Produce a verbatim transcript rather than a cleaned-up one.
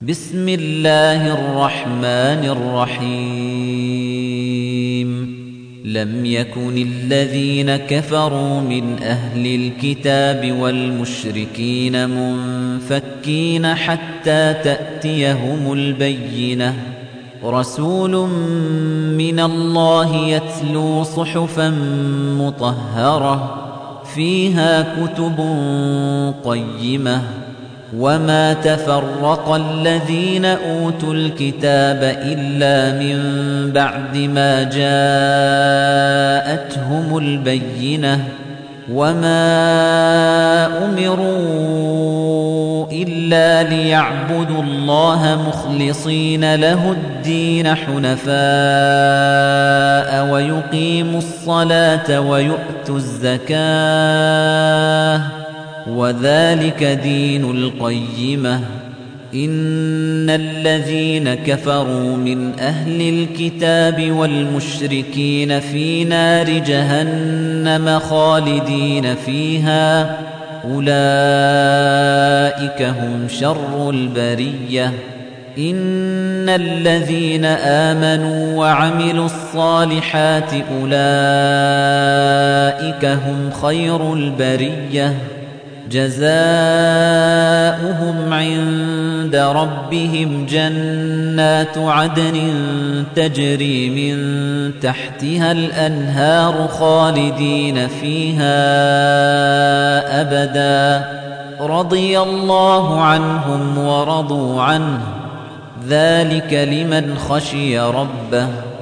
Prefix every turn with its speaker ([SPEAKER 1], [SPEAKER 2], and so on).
[SPEAKER 1] بسم الله الرحمن الرحيم لم يكن الذين كفروا من أهل الكتاب والمشركين منفكين حتى تأتيهم البينة رسول من الله يتلو صحفا مطهرة فيها كتب قيمة وما تفرق الذين أوتوا الكتاب إلا من بعد ما جاءتهم البينة وما أمروا إلا ليعبدوا الله مخلصين له الدين حنفاء ويقيموا الصلاة ويؤتوا الزكاة وذلك دين القيمة إن الذين كفروا من أهل الكتاب والمشركين في نار جهنم خالدين فيها أولئك هم شر البرية إن الذين آمنوا وعملوا الصالحات أولئك هم خير البرية جزاؤهم عند ربهم جنات عدن تجري من تحتها الأنهار خالدين فيها أبدا رضي الله عنهم ورضوا عنه ذلك لمن خشي ربه